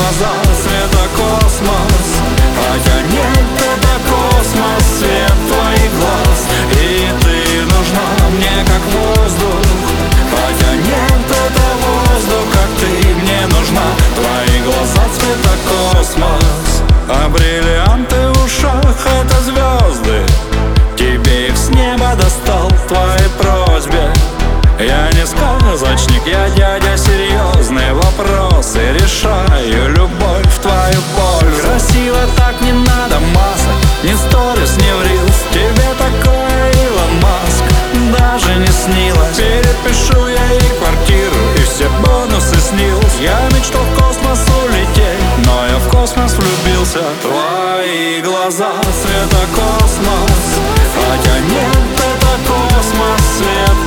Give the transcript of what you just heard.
глаза цвета космос. Хотя нет, это космос, свет твоих глаз. И ты нужна мне как воздух. Хотя нет, это воздух, как ты мне нужна. Твои глаза цвета космос. А бриллианты в ушах — это звезды. Тебе их с неба достал в твоей просьбе. Я не сказочник, я дядя серьезные вопросы решаю, любовь твою пользу. Красиво так не надо масок, ни сторис, ни в рилс. Тебе такое Илон Маск даже не снилось. Перепишу я ей квартиру и все бонусы снилс. Я мечтал в космос улететь, но я в космос влюбился. Твои глаза цвета космос. Хотя нет, это космос, свет